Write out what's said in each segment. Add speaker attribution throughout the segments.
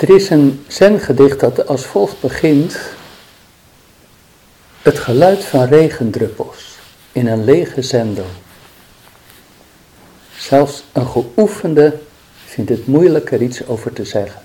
Speaker 1: Er is een Zen-gedicht dat als volgt begint. Het geluid van regendruppels in een lege zendo. Zelfs een geoefende vindt het moeilijk er iets over te zeggen.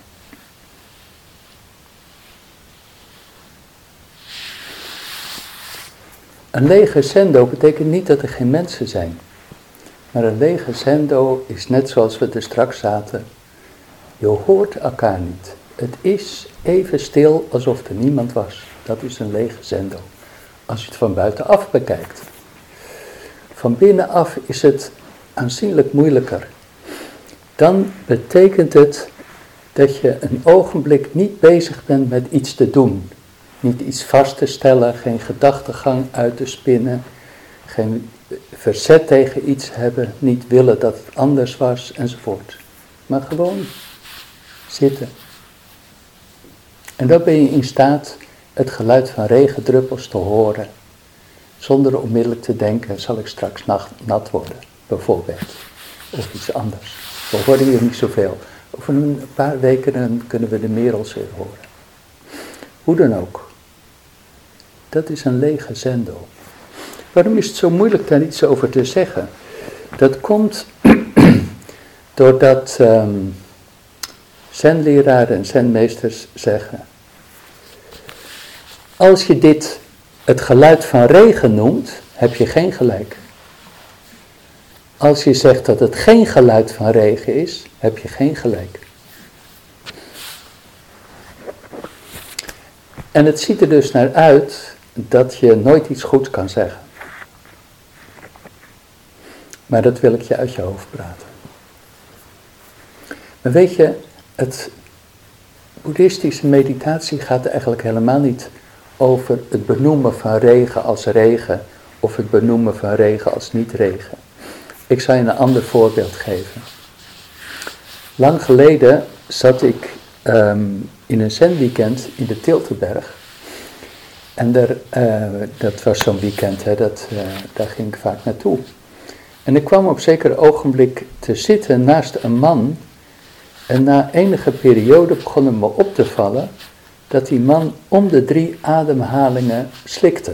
Speaker 1: Een lege zendo betekent niet dat er geen mensen zijn. Maar een lege zendo is net zoals we er straks zaten. Je hoort elkaar niet. Het is even stil alsof er niemand was. Dat is een lege zendo. Als je het van buitenaf bekijkt. Van binnenaf is het aanzienlijk moeilijker. Dan betekent het dat je een ogenblik niet bezig bent met iets te doen. Niet iets vast te stellen, geen gedachtegang uit te spinnen. Geen verzet tegen iets hebben, niet willen dat het anders was enzovoort. Maar gewoon zitten. En dan ben je in staat het geluid van regendruppels te horen. Zonder onmiddellijk te denken, zal ik straks nat worden, bijvoorbeeld. Of iets anders. We horen hier niet zoveel. Over een paar weken dan kunnen we de merels weer horen. Hoe dan ook. Dat is een lege zendo. Waarom is het zo moeilijk daar iets over te zeggen? Dat komt doordat zenleraren en zenmeesters zeggen. Als je dit het geluid van regen noemt, heb je geen gelijk. Als je zegt dat het geen geluid van regen is, heb je geen gelijk. En het ziet er dus naar uit dat je nooit iets goeds kan zeggen. Maar dat wil ik je uit je hoofd praten. Maar weet je, het boeddhistische meditatie gaat eigenlijk helemaal niet over het benoemen van regen als regen of het benoemen van regen als niet regen. Ik zal je een ander voorbeeld geven. Lang geleden zat ik in een zenweekend in de Tilterberg. En dat was zo'n weekend, daar ging ik vaak naartoe. En ik kwam op zeker ogenblik te zitten naast een man. En na enige periode begon het me op te vallen dat die man om de 3 ademhalingen slikte.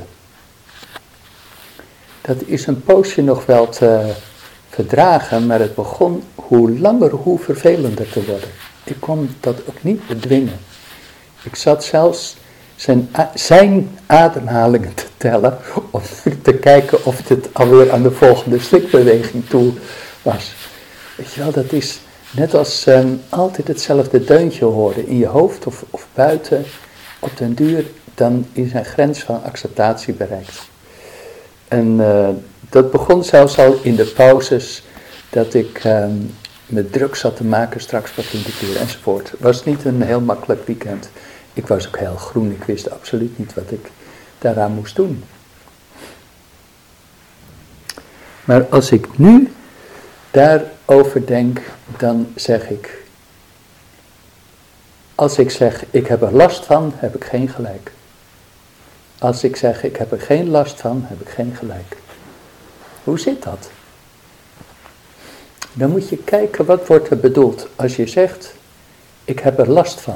Speaker 1: Dat is een poosje nog wel te verdragen, maar het begon hoe langer hoe vervelender te worden. Ik kon dat ook niet bedwingen. Ik zat zelfs zijn ademhalingen te tellen om te kijken of het alweer aan de volgende slikbeweging toe was. Weet je wel, dat is net als altijd hetzelfde deuntje horen in je hoofd of buiten. Op den duur dan is een grens van acceptatie bereikt. En dat begon zelfs al in de pauzes dat ik me druk zat te maken straks wat in de keer enzovoort. Het was niet een heel makkelijk weekend. Ik was ook heel groen, ik wist absoluut niet wat ik daaraan moest doen. Maar als ik nu daarover denk, dan zeg ik, als ik zeg ik heb er last van, heb ik geen gelijk. Als ik zeg ik heb er geen last van, heb ik geen gelijk. Hoe zit dat? Dan moet je kijken wat wordt er bedoeld als je zegt ik heb er last van.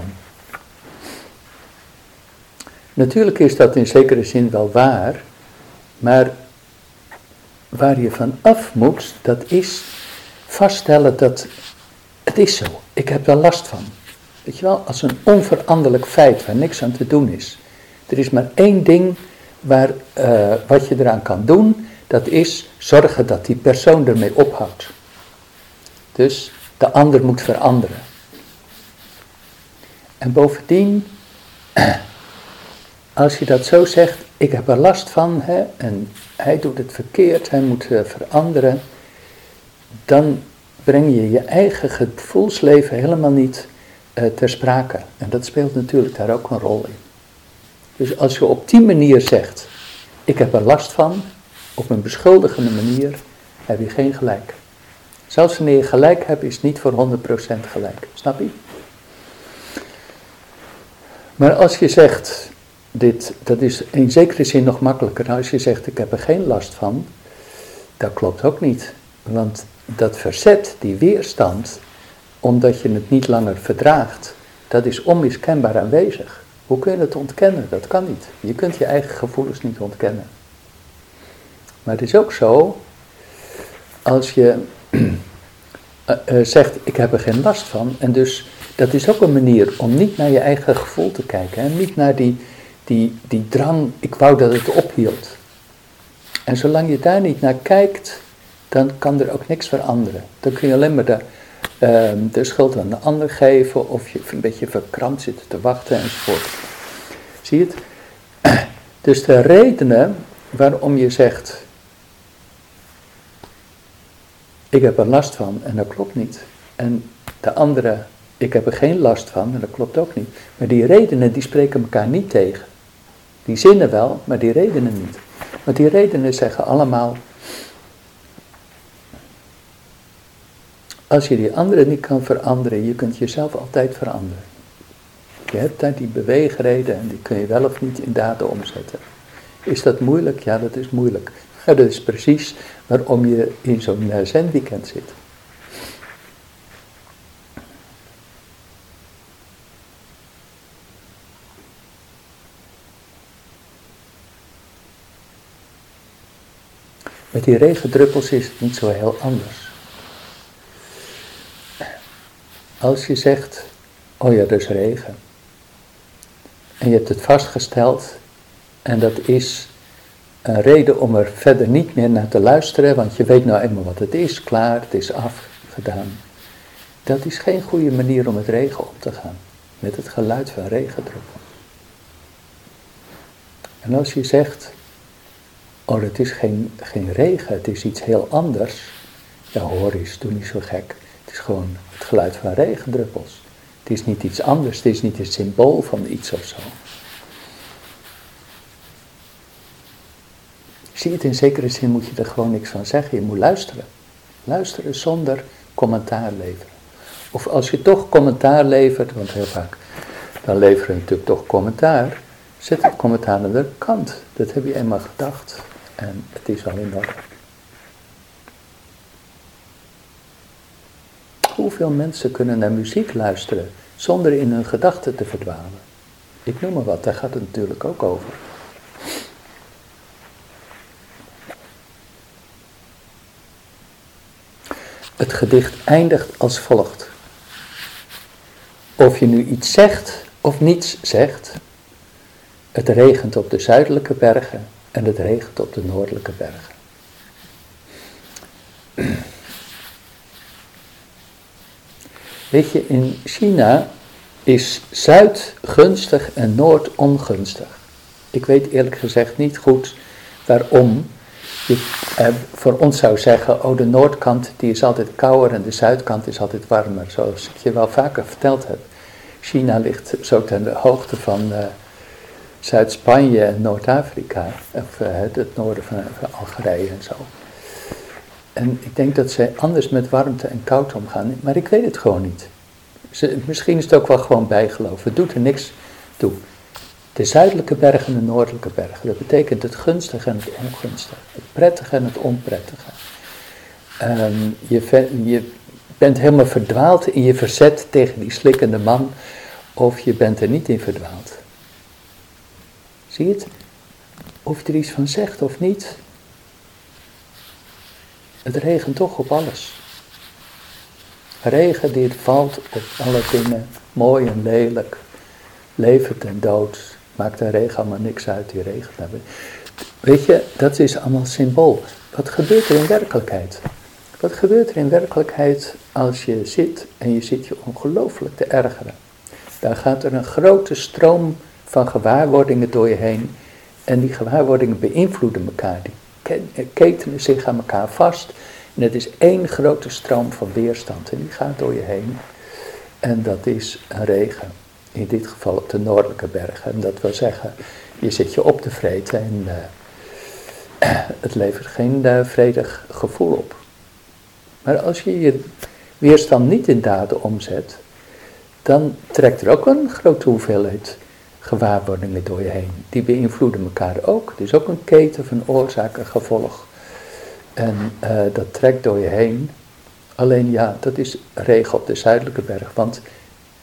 Speaker 1: Natuurlijk is dat in zekere zin wel waar, maar waar je van af moet, dat is vaststellen dat het is zo. Ik heb er last van. Weet je wel, als een onveranderlijk feit waar niks aan te doen is. Er is maar één ding wat je eraan kan doen, dat is zorgen dat die persoon ermee ophoudt. Dus de ander moet veranderen. En bovendien, als je dat zo zegt, ik heb er last van, en hij doet het verkeerd, hij moet veranderen, dan breng je je eigen gevoelsleven helemaal niet ter sprake. En dat speelt natuurlijk daar ook een rol in. Dus als je op die manier zegt, ik heb er last van, op een beschuldigende manier, heb je geen gelijk. Zelfs wanneer je gelijk hebt, is het niet voor 100% gelijk. Snap je? Maar als je zegt, dat is in zekere zin nog makkelijker. Als je zegt, ik heb er geen last van, dat klopt ook niet. Want dat verzet, die weerstand, omdat je het niet langer verdraagt, Dat is onmiskenbaar aanwezig. Hoe kun je het ontkennen? Dat kan niet. Je kunt je eigen gevoelens niet ontkennen. Maar het is ook zo, als je zegt, ik heb er geen last van, en dus dat is ook een manier om niet naar je eigen gevoel te kijken, hè? Niet naar die drang, ik wou dat het ophield. En zolang je daar niet naar kijkt, dan kan er ook niks veranderen. Dan kun je alleen maar de schuld aan de ander geven, of je een beetje verkrampt zitten te wachten enzovoort. Zie je het? Dus de redenen waarom je zegt, ik heb er last van en dat klopt niet. En de andere, ik heb er geen last van en dat klopt ook niet. Maar die redenen die spreken elkaar niet tegen. Die zinnen wel, maar die redenen niet. Want die redenen zeggen allemaal, als je die andere niet kan veranderen, je kunt jezelf altijd veranderen. Je hebt daar die beweegreden en die kun je wel of niet in daden omzetten. Is dat moeilijk? Ja, dat is moeilijk. Maar dat is precies waarom je in zo'n zenweekend zit. Met die regendruppels is het niet zo heel anders. Als je zegt, oh ja, dat is regen. En je hebt het vastgesteld en dat is een reden om er verder niet meer naar te luisteren, want je weet nou eenmaal wat het is, klaar, het is afgedaan. Dat is geen goede manier om met regen om te gaan, met het geluid van regendruppels. En als je zegt, oh, het is geen regen, het is iets heel anders, ja hoor eens, doe niet zo gek. Het is gewoon het geluid van regendruppels. Het is niet iets anders, het is niet een symbool van iets of zo. Zie het, in zekere zin moet je er gewoon niks van zeggen, je moet luisteren. Luisteren zonder commentaar leveren. Of als je toch commentaar levert, want heel vaak, dan leveren we natuurlijk toch commentaar. Zet het commentaar aan de kant, dat heb je eenmaal gedacht. En het is al in orde. Hoeveel mensen kunnen naar muziek luisteren zonder in hun gedachten te verdwalen? Ik noem maar wat, daar gaat het natuurlijk ook over. Het gedicht eindigt als volgt. Of je nu iets zegt of niets zegt, het regent op de zuidelijke bergen en het regent op de noordelijke bergen. Weet je, in China is zuid gunstig en noord ongunstig. Ik weet eerlijk gezegd niet goed waarom. Je voor ons zou zeggen, oh, de noordkant die is altijd kouder en de zuidkant is altijd warmer. Zoals ik je wel vaker verteld heb. China ligt zo ten hoogte van Zuid-Spanje en Noord-Afrika. Of het noorden van Algerije en zo. En ik denk dat zij anders met warmte en koud omgaan. Maar ik weet het gewoon niet. Misschien is het ook wel gewoon bijgeloof. Het doet er niks toe. De zuidelijke bergen en de noordelijke bergen. Dat betekent het gunstige en het ongunstige. Het prettige en het onprettige. Je bent helemaal verdwaald in je verzet tegen die slikkende man. Of je bent er niet in verdwaald. Zie je het? Of je er iets van zegt of niet. Het regent toch op alles. Regen die het valt op alle dingen. Mooi en lelijk. Levend en dood. Maakt de regen allemaal niks uit, die regen hebben. Weet je, dat is allemaal symbool. Wat gebeurt er in werkelijkheid? Wat gebeurt er in werkelijkheid als je zit en je zit je ongelooflijk te ergeren? Dan gaat er een grote stroom van gewaarwordingen door je heen. En die gewaarwordingen beïnvloeden elkaar. Die ketenen zich aan elkaar vast. En het is één grote stroom van weerstand. En die gaat door je heen. En dat is een regen. In dit geval op de noordelijke bergen. En dat wil zeggen, je zit je op te vreten en het levert geen vredig gevoel op. Maar als je je weerstand niet in daden omzet, dan trekt er ook een grote hoeveelheid gewaarwordingen door je heen. Die beïnvloeden elkaar ook. Het is ook een keten van oorzaak en gevolg. En dat trekt door je heen. Alleen ja, dat is regen op de zuidelijke berg, want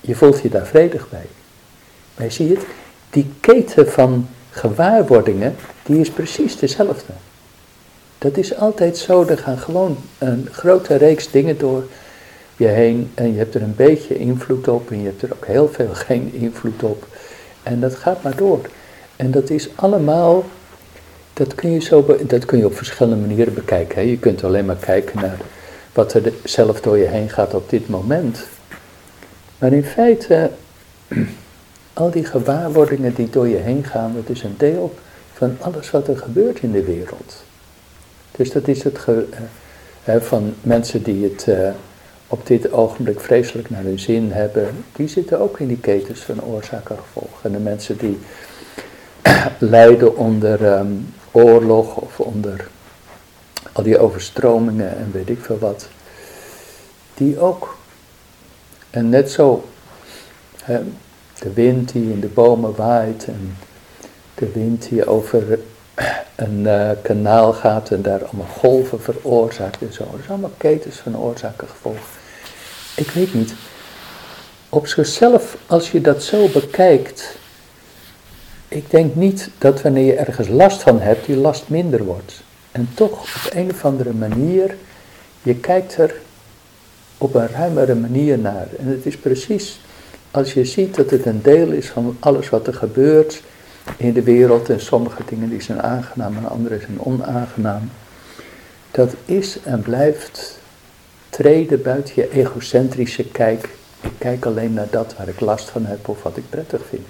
Speaker 1: je voelt je daar vredig bij. Maar zie je het, die keten van gewaarwordingen, die is precies dezelfde. Dat is altijd zo, er gaan gewoon een grote reeks dingen door je heen en je hebt er een beetje invloed op en je hebt er ook heel veel geen invloed op. En dat gaat maar door. En dat is allemaal, dat kun je op verschillende manieren bekijken. Hè. Je kunt alleen maar kijken naar wat er zelf door je heen gaat op dit moment. Maar in feite, al die gewaarwordingen die door je heen gaan, dat is een deel van alles wat er gebeurt in de wereld. Dus dat is het van mensen die het op dit ogenblik vreselijk naar hun zin hebben, die zitten ook in die ketens van oorzaak en gevolg. En de mensen die lijden onder oorlog of onder al die overstromingen en weet ik veel wat, die ook. En net zo, de wind die in de bomen waait en de wind die over een kanaal gaat en daar allemaal golven veroorzaakt en zo. Dat is allemaal ketens van oorzaak en gevolg. Ik weet niet, op zichzelf, als je dat zo bekijkt, ik denk niet dat wanneer je ergens last van hebt, die last minder wordt. En toch op een of andere manier, je kijkt er op een ruimere manier naar. En het is precies, als je ziet dat het een deel is van alles wat er gebeurt in de wereld, en sommige dingen die zijn aangenaam en andere zijn onaangenaam. Dat is en blijft treden buiten je egocentrische kijk. Ik kijk alleen naar dat waar ik last van heb of wat ik prettig vind.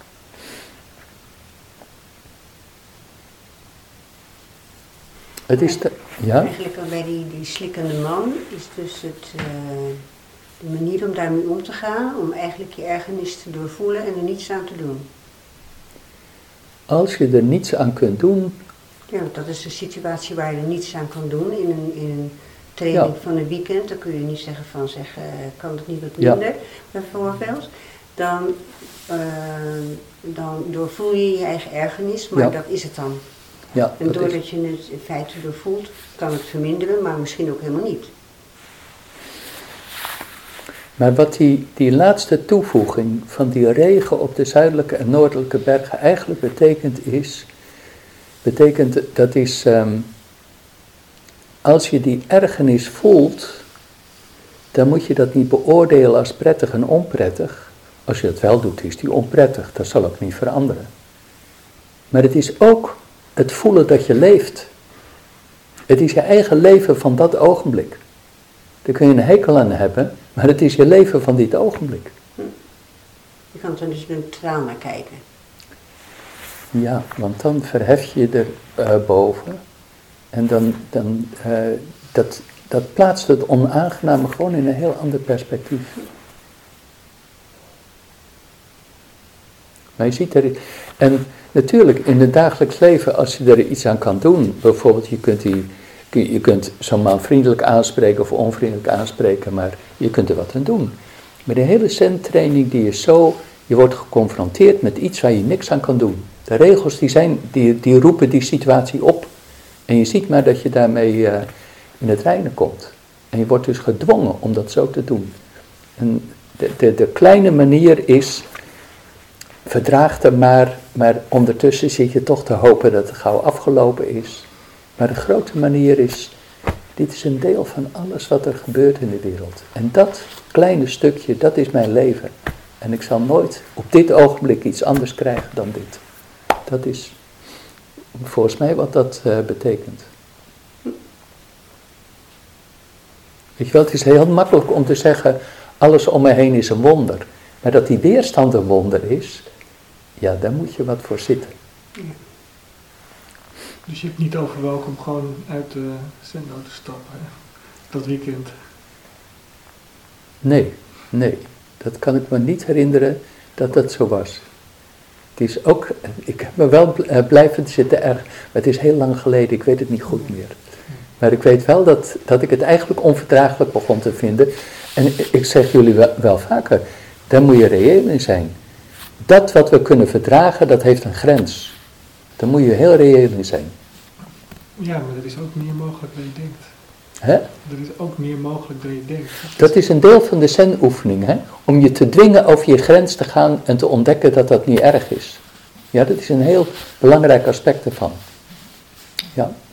Speaker 1: Het is ja?
Speaker 2: Eigenlijk al bij die slikkende man is dus de manier om daarmee om te gaan, om eigenlijk je ergernis te doorvoelen en er niets aan te doen.
Speaker 1: Als je er niets aan kunt doen.
Speaker 2: Ja, want dat is een situatie waar je er niets aan kan doen in een training van een weekend. Dan kun je niet zeggen van kan het niet wat minder, bijvoorbeeld. Dan doorvoel je je eigen ergernis, maar dat is het dan.
Speaker 1: Ja,
Speaker 2: en doordat je het in feite doorvoelt, kan het verminderen, maar misschien ook helemaal niet. Maar
Speaker 1: wat die laatste toevoeging van die regen op de zuidelijke en noordelijke bergen eigenlijk betekent dat is, als je die ergernis voelt, dan moet je dat niet beoordelen als prettig en onprettig. Als je dat wel doet, is die onprettig, dat zal ook niet veranderen. Maar het is ook het voelen dat je leeft. Het is je eigen leven van dat ogenblik. Daar kun je een hekel aan hebben, maar het is je leven van dit ogenblik.
Speaker 2: Je kan er dus neutraal naar kijken.
Speaker 1: Ja, want dan verhef je er boven. En dat plaatst het onaangename gewoon in een heel ander perspectief. Maar je ziet er. En natuurlijk, in het dagelijks leven, als je er iets aan kan doen, bijvoorbeeld je kunt zo'n man vriendelijk aanspreken of onvriendelijk aanspreken, maar je kunt er wat aan doen. Maar de hele zen-training die is zo, je wordt geconfronteerd met iets waar je niks aan kan doen. De regels die roepen die situatie op. En je ziet maar dat je daarmee in het reinen komt. En je wordt dus gedwongen om dat zo te doen. En de kleine manier is, verdraag er maar ondertussen zit je toch te hopen dat het gauw afgelopen is. Maar de grote manier is, dit is een deel van alles wat er gebeurt in de wereld. En dat kleine stukje, dat is mijn leven. En ik zal nooit op dit ogenblik iets anders krijgen dan dit. Dat is volgens mij wat dat betekent. Weet je wel, het is heel makkelijk om te zeggen, alles om me heen is een wonder. Maar dat die weerstand een wonder is, ja, daar moet je wat voor zitten.
Speaker 3: Ja. Dus je hebt niet overwogen om gewoon uit de zendo te stappen, hè? Dat weekend?
Speaker 1: Nee, dat kan ik me niet herinneren dat dat zo was. Het is ook, ik heb me wel blijven zitten erg, maar het is heel lang geleden, ik weet het niet goed meer. Maar ik weet wel dat ik het eigenlijk onverdraaglijk begon te vinden. En ik zeg jullie wel vaker, daar moet je reëel in zijn. Dat wat we kunnen verdragen, dat heeft een grens. Daar moet je heel reëel in zijn.
Speaker 3: Ja, maar dat is ook meer mogelijk dan je denkt.
Speaker 1: Hè?
Speaker 3: Er is ook meer mogelijk dan je denkt.
Speaker 1: Dat is een deel van de zen-oefening, hè? Om je te dwingen over je grens te gaan en te ontdekken dat dat niet erg is. Ja, dat is een heel belangrijk aspect ervan. Ja.